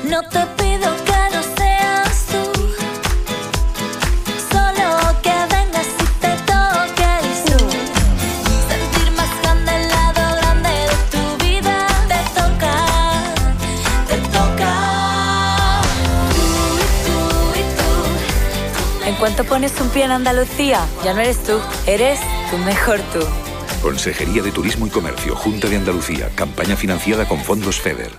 No te pido que no seas tú, solo que vengas y te toques tú. Sentir más grande el lado grande de tu vida. Te toca, te toca. Tú y tú. En cuanto pones un pie en Andalucía, ya no eres tú, eres tu mejor tú. Consejería de Turismo y Comercio, Junta de Andalucía. Campaña financiada con fondos FEDER.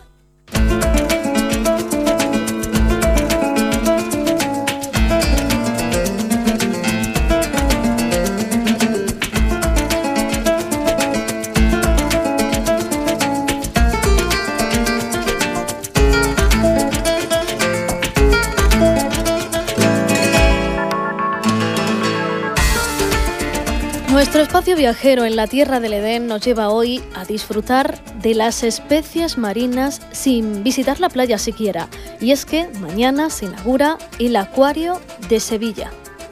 Nuestro espacio viajero en la tierra del Edén nos lleva hoy a disfrutar de las especies marinas sin visitar la playa siquiera. Y es que mañana se inaugura el Acuario de Sevilla.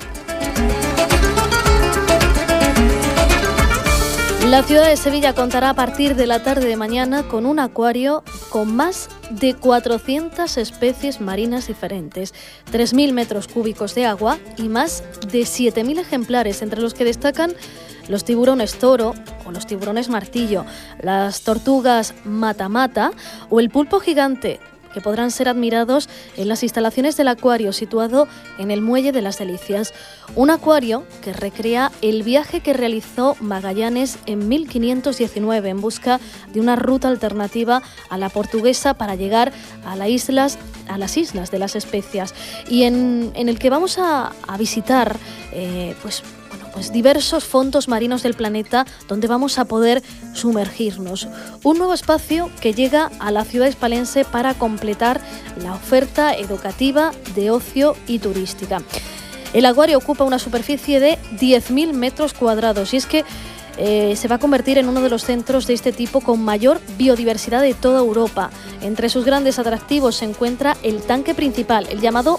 La ciudad de Sevilla contará a partir de la tarde de mañana con un acuario con más de 400 especies marinas diferentes, 3.000 metros cúbicos de agua y más de 7.000 ejemplares, entre los que destacan los tiburones toro o los tiburones martillo, las tortugas mata-mata o el pulpo gigante, que podrán ser admirados en las instalaciones del acuario situado en el Muelle de las Delicias. Un acuario que recrea el viaje que realizó Magallanes en 1519 en busca de una ruta alternativa a la portuguesa para llegar a las islas de las Especias, y en el que vamos a visitar pues diversos fondos marinos del planeta donde vamos a poder sumergirnos. Un nuevo espacio que llega a la ciudad hispalense para completar la oferta educativa, de ocio y turística. El acuario ocupa una superficie de 10.000 metros cuadrados y es que se va a convertir en uno de los centros de este tipo con mayor biodiversidad de toda Europa. Entre sus grandes atractivos se encuentra el tanque principal, el llamado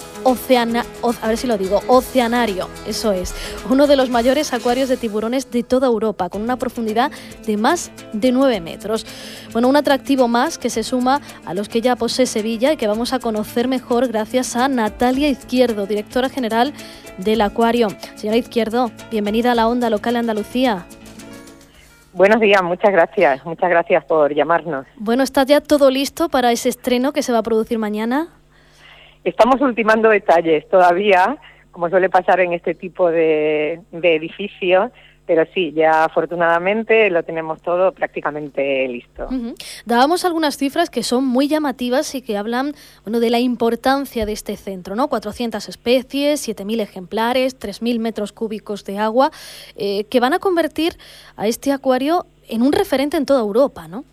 Oceanario, eso es, uno de los mayores acuarios de tiburones de toda Europa, con una profundidad de más de 9 metros. Bueno, un atractivo más que se suma a los que ya posee Sevilla y que vamos a conocer mejor gracias a Natalia Izquierdo, directora general del acuario. Señora Izquierdo, bienvenida a la Onda Local de Andalucía. Buenos días, muchas gracias por llamarnos. Bueno, ¿está ya todo listo para ese estreno que se va a producir mañana? Estamos ultimando detalles todavía, como suele pasar en este tipo de edificios, pero sí, ya afortunadamente lo tenemos todo prácticamente listo. Uh-huh. Dábamos algunas cifras que son muy llamativas y que hablan, de la importancia de este centro, ¿no? 400 especies, 7.000 ejemplares, 3.000 metros cúbicos de agua, que van a convertir a este acuario en un referente en toda Europa, ¿no?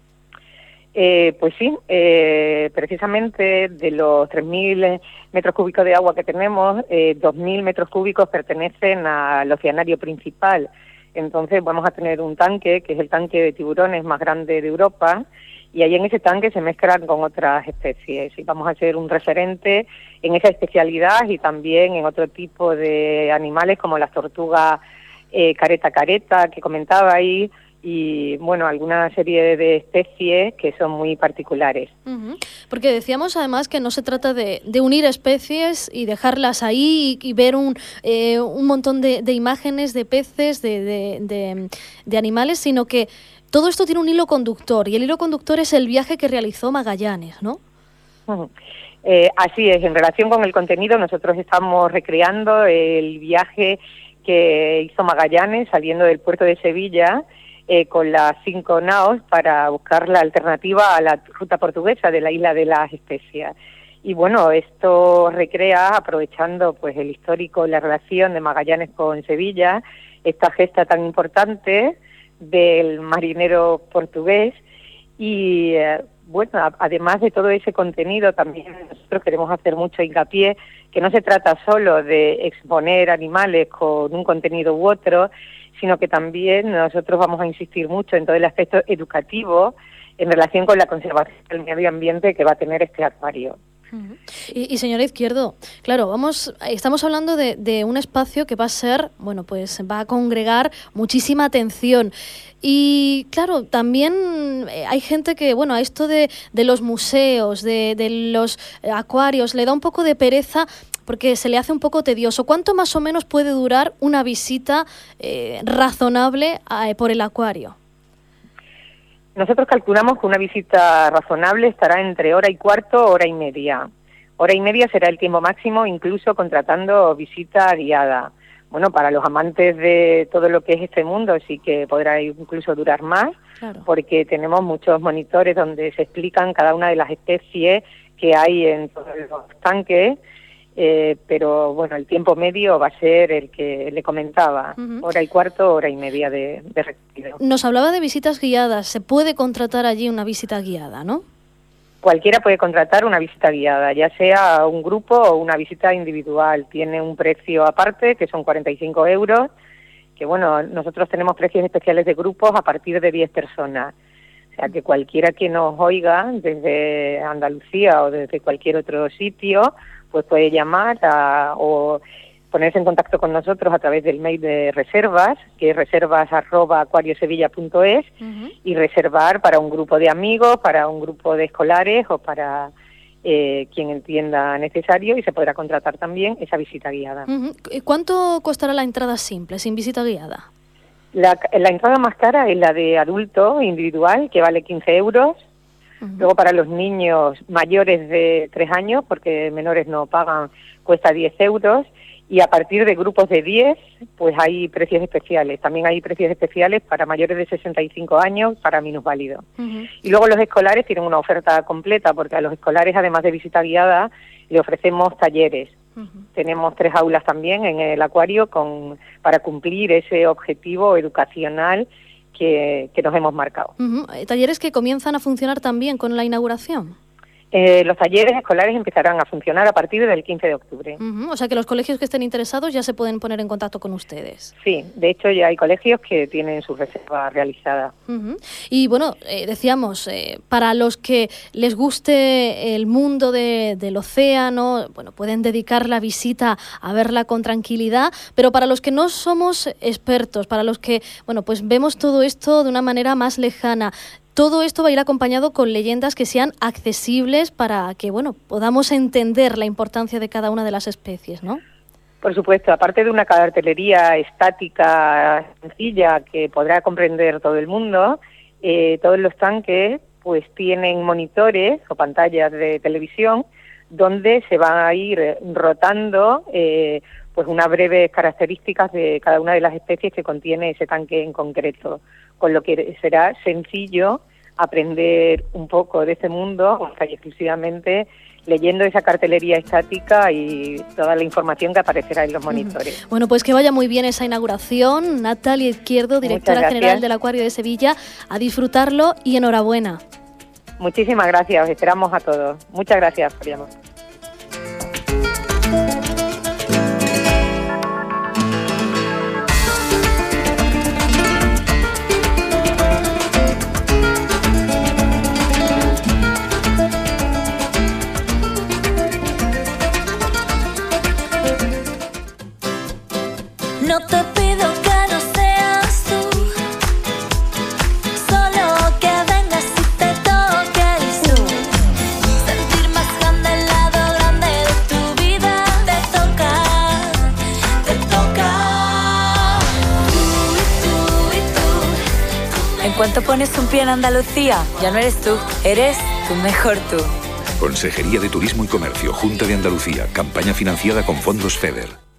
Pues sí, precisamente de los 3.000 metros cúbicos de agua que tenemos, 2.000 metros cúbicos pertenecen al oceanario principal. Entonces vamos a tener un tanque, que es el tanque de tiburones más grande de Europa, y ahí en ese tanque se mezclan con otras especies. Y vamos a ser un referente en esa especialidad y también en otro tipo de animales como las tortugas careta que comentaba ahí, y alguna serie de especies que son muy particulares. Uh-huh. Porque decíamos además que no se trata de unir especies y dejarlas ahí y ver un montón de imágenes de peces, de animales, sino que todo esto tiene un hilo conductor, y el hilo conductor es el viaje que realizó Magallanes, ¿no? Uh-huh. Así es, en relación con el contenido, nosotros estamos recreando el viaje que hizo Magallanes saliendo del puerto de Sevilla, con las 5 naos para buscar la alternativa a la ruta portuguesa de la isla de las Especias. Y esto recrea, aprovechando pues el histórico, la relación de Magallanes con Sevilla, esta gesta tan importante del marinero portugués. Y además de todo ese contenido, también nosotros queremos hacer mucho hincapié que no se trata solo de exponer animales con un contenido u otro, sino que también nosotros vamos a insistir mucho en todo el aspecto educativo en relación con la conservación del medio ambiente que va a tener este acuario. Y señora Izquierdo, claro, estamos hablando de un espacio que va a ser, bueno, pues va a congregar muchísima atención. Y claro, también hay gente que, bueno, a esto de los museos, de los acuarios, le da un poco de pereza porque se le hace un poco tedioso. ¿Cuánto más o menos puede durar una visita razonable por el acuario? Nosotros calculamos que una visita razonable estará entre hora y cuarto, hora y media. Hora y media será el tiempo máximo, incluso contratando visita guiada. Bueno, para los amantes de todo lo que es este mundo sí que podrá incluso durar más, claro, porque tenemos muchos monitores donde se explican cada una de las especies que hay en todos los tanques, pero bueno, el tiempo medio va a ser el que le comentaba, hora y cuarto, hora y media de recorrido. Nos hablaba de visitas guiadas, se puede contratar allí una visita guiada, ¿no? Cualquiera puede contratar una visita guiada, ya sea un grupo o una visita individual. Tiene un precio aparte, que son 45 euros, que bueno, nosotros tenemos precios especiales de grupos a partir de 10 personas. O sea, que cualquiera que nos oiga desde Andalucía o desde cualquier otro sitio, pues puede llamar o ponerse en contacto con nosotros a través del mail de reservas, que es reservas@acuariosevilla.es, y reservar para un grupo de amigos, para un grupo de escolares o para quien entienda necesario, y se podrá contratar también esa visita guiada. ¿Cuánto costará la entrada simple, sin visita guiada? La entrada más cara es la de adulto individual, que vale 15 euros. Luego para los niños mayores de 3 años, porque menores no pagan, cuesta 10 euros. Y a partir de grupos de 10, pues hay precios especiales. También hay precios especiales para mayores de 65 años, para minusválidos. Y luego los escolares tienen una oferta completa, porque a los escolares, además de visita guiada, le ofrecemos talleres. Tenemos 3 aulas también en el acuario para cumplir ese objetivo educacional que nos hemos marcado. ¿Talleres que comienzan a funcionar también con la inauguración? Los talleres escolares empezarán a funcionar a partir del 15 de octubre. O sea que los colegios que estén interesados ya se pueden poner en contacto con ustedes. Sí, de hecho ya hay colegios que tienen su reserva realizada. Y bueno, decíamos, para los que les guste el mundo del océano, bueno, pueden dedicar la visita a verla con tranquilidad, pero para los que no somos expertos, para los que, bueno, pues vemos todo esto de una manera más lejana, todo esto va a ir acompañado con leyendas que sean accesibles para que, bueno, podamos entender la importancia de cada una de las especies, ¿no? Por supuesto, aparte de una cartelería estática sencilla que podrá comprender todo el mundo, todos los tanques pues tienen monitores o pantallas de televisión donde se van a ir rotando pues unas breves características de cada una de las especies que contiene ese tanque en concreto, con lo que será sencillo aprender un poco de este mundo, exclusivamente leyendo esa cartelería estática y toda la información que aparecerá en los monitores. Bueno, pues que vaya muy bien esa inauguración. Natalia Izquierdo, directora general del Acuario de Sevilla, a disfrutarlo y enhorabuena. Muchísimas gracias, os esperamos a todos. Muchas gracias por llamar. No te pido que no seas tú, solo que vengas y te toques tú. Sentir más grande el lado grande de tu vida. Te toca, te toca. Tú y tú. En cuanto pones un pie en Andalucía, ya no eres tú, eres tu mejor tú. Consejería de Turismo y Comercio, Junta de Andalucía, campaña financiada con fondos FEDER.